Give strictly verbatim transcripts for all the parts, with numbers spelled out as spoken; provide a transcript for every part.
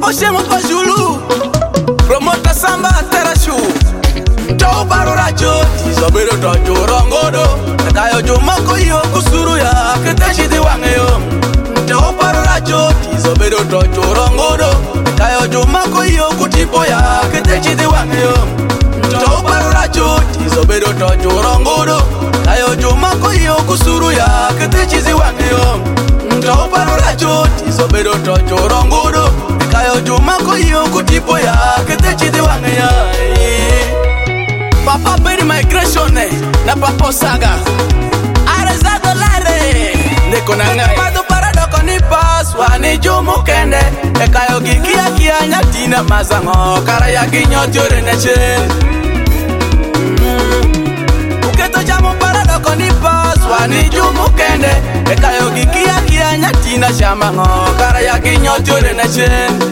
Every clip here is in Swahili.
Oshemo pa Julu Promota samba terashu Tau baru rajo Tisobero tojo rongodo Katayo jumako yo kusuru ya Keteshi wangeyo Tau baru rajo Tisobero tojo rongodo Katayo jumako yo kutipo ya Keteshi wangeyo Tau baru rajo Tisobero tojo rongodo Katayo jumako yo kusuru ya Keteshi wangeyo Tau baru rajo Tisobero tojo rongodo Kayo jumako yo kutipo ya Ketechi wangeya Papa peri migration eh Na papa saga Areza dolare Neko na ngai Pado parado koni pas Wani jumu kende E kayo gikia kia nyatina mazango Kara ya ginyo tiore neche Uketo jamu parado koni pas Wani jumu kende E kayo gikia kia nyatina shamango Kara ya ginyo tiore neche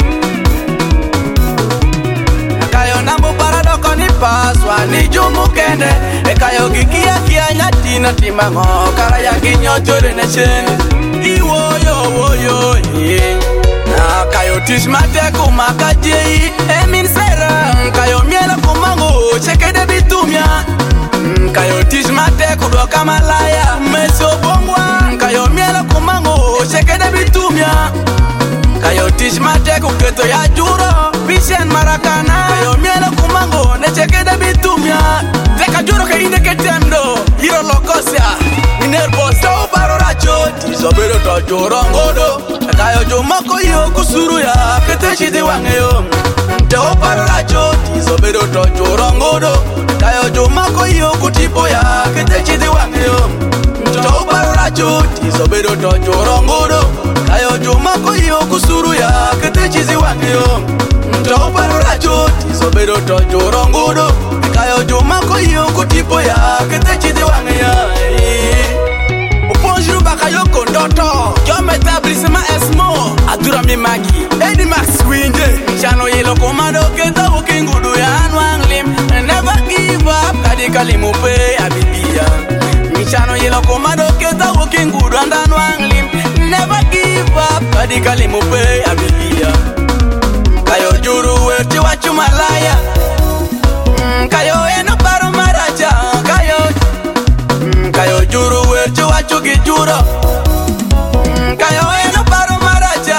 Kayo nambu parado koni paswa ni jumu kende E kayo gikia kia nyatina timango Kara ya ginyo chore ne chen Iwo yo wo yo ye Na kayo tish mate kumaka jei E min sera Kayo miela kumango Cheke de bitumia Kayo tish mate kudoka malaya Meso bongwa Kayo miela kumango Cheke de bitumia Kayo tish mate kuketo ya juro Vishen marakana Kayo miela kumango Necheke de bitumia Zeka juro ke inde ketemdo Hiro lokosya Minervos Tau baro racho Tisobero tojo rongodo Kayo jumako yo kusuru ya Keteshi wangeyo Tau baro racho Tisobero tojo rongodo Kayo jumako yo kutipo ya Keteshi wangeyo Tau baro racho Tisobero tojo rongodo Kayo jumako yo kusuru ya Ketechi wangeyo Tau baro racho Tisobero tojo rongodo Kayo jumako yo kutipo ya Ketechi wangeya Bonjour bakayo kondoto Jom établissement Esmo Adura mi magi Edi Max Winde Chano yelo komando Keta ukingudu ya anwang lim Never give up Kadika limupe ya bibia Michano yelo komando Keta ukingudu anwang lim Never give up Kadika limupe ya bibia Kayo juru weti wachu malaya Kayo eno paro maraja Kayo Kayo juru weti wachu gijuro Kayo eno paro maraja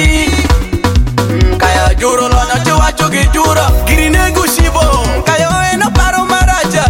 Kayo juru lono chu wachu gijuro Girinego shibo Kayo eno paro maraja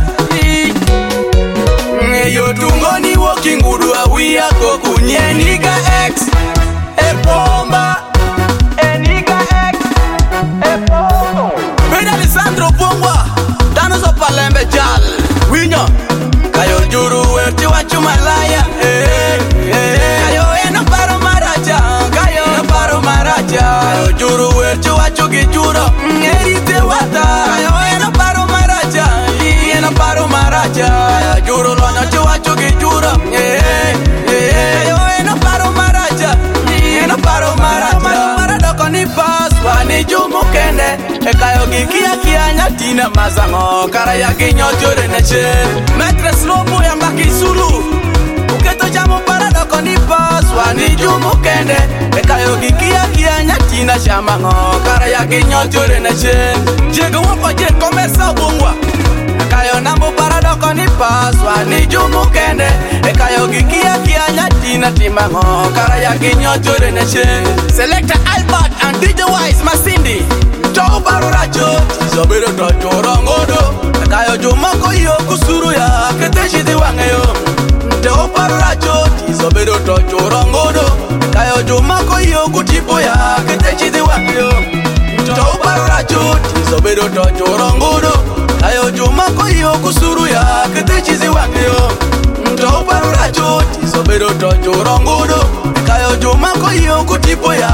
Yo tungoni walking gudu awia koku Nyeniga X Epomba Eniga X Epomba Pena Alessandro Pongwa Dano so palembe jal Winyo Kayo juru weti wachu malaya eh, eh. Kayo eno paro maraja Kayo eno paro maraja Kayo juru weti wachu gijuro Ngerite wata Kayo eno paro maraja Eno paro maraja Kayo juru lono chu wachu gijuro eh, eh. Kayo eno paro maraja Eno paro maraja Mano parado koni paswa ni jumu kende E kayo gikia kia nyatina mazango Kara ya ginyo jure neche Metre slopo ya mbaki sulu Uketo jamu parado koni paswa ni jumu kende E kayo gikia kia nyatina shamango Kara ya ginyo jure neche Jego wapo je komesa bungwa Kayo nambu parado koni paswa ni jumu kende E kayo gikia kia nyatina timango Kara ya ginyo jure neche Selector Albert and D J Wise Masindi Tau baro racho Tisobero tojo rongodo Kayo jumako yo kusuru ya Keteshi wangeyo Tau baro racho Tisobero tojo rongodo Kayo jumako yo kutipo ya Keteshi wangeyo Tau baro racho Tisobero tojo rongodo Kayo jumako yo kusuru ya Keteshi wangeyo Tau baro racho Tisobero tojo rongodo Kayo jumako yo kutipo ya